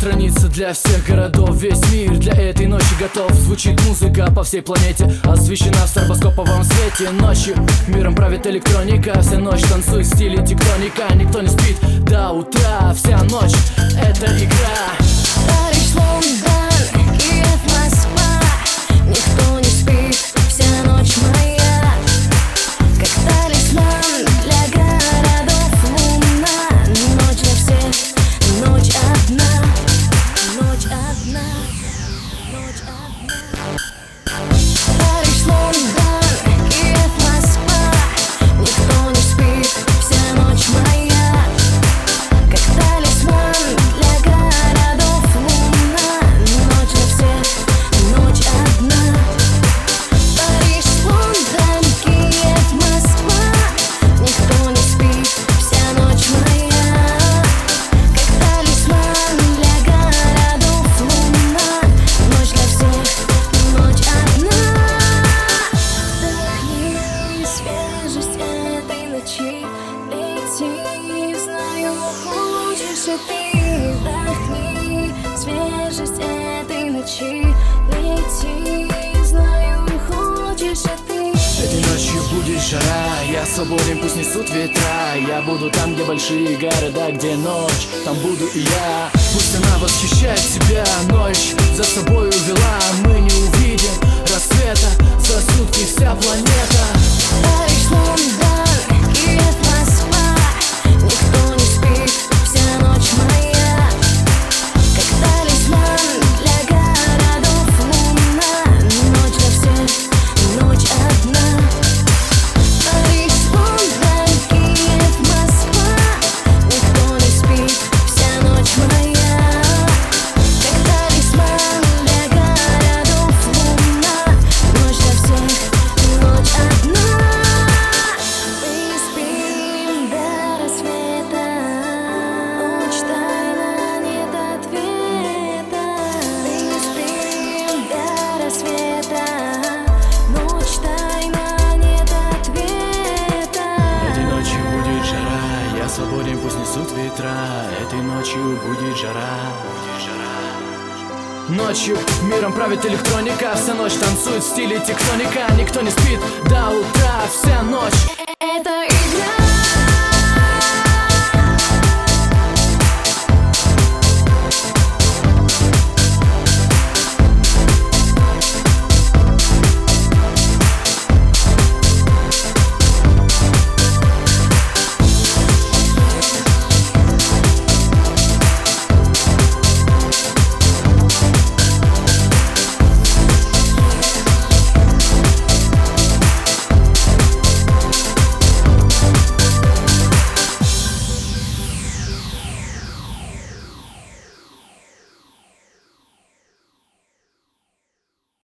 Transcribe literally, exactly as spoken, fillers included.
страница для всех городов. Весь мир для этой ночи готов. Звучит музыка по всей планете, освещена в стробоскоповом свете. Ночью миром правит электроника. Вся ночь танцует в стиле тектоника. Никто не спит до утра. Вся ночь — это игра. Париж, Лондон, Киев, Москва. Никто не спит, вся ночь моя. Как талисман для городов луна. Ночь для всех, ночь одна. Ночь одна, ночь одна. Париж, Лондон, Киев, Москва. Никто не спит, вся ночь моя. Как талисман для городов луна. Ночь для всех, ночь одна. Париж, Лондон, Киев, Москва. Никто не спит, вся ночь моя. Как талисман для городов луна. Ночь для всех, ночь одна. Вдохни свежесть этой ночи. Лети, знаю, хочешь и ты. Вдохни свежесть этой ночи. Лети, знаю, хочешь и ты. Этой ночью будет жара, я свободен, пусть несут ветра. Я буду там, где большие города, где ночь, там буду и я. Пусть она восхищает себя, ночь за собой увела. Мы не увидим рассвета, за сутки вся планета. Париж, Лондон, Киев, Москва. Никто не спит, вся ночь моя. Как талисман для городов луна. Ночь для всех, ночь одна. Париж, Лондон, Киев, Москва. Никто не спит, вся ночь моя. Как талисман для городов луна. Ночь для всех, ночь одна. Мы спим до рассвета. Ночь тайна, нет ответа. Мы спим до рассвета. Ночь тайна, нет ответа. Этой ночью будет жара, я свободен, пусть несут ветра. Этой ночью будет жара, будет жара. Ночью миром правит электроника. Вся ночь танцует в стиле тектоника. Никто не спит до утра, вся ночь. Это игра.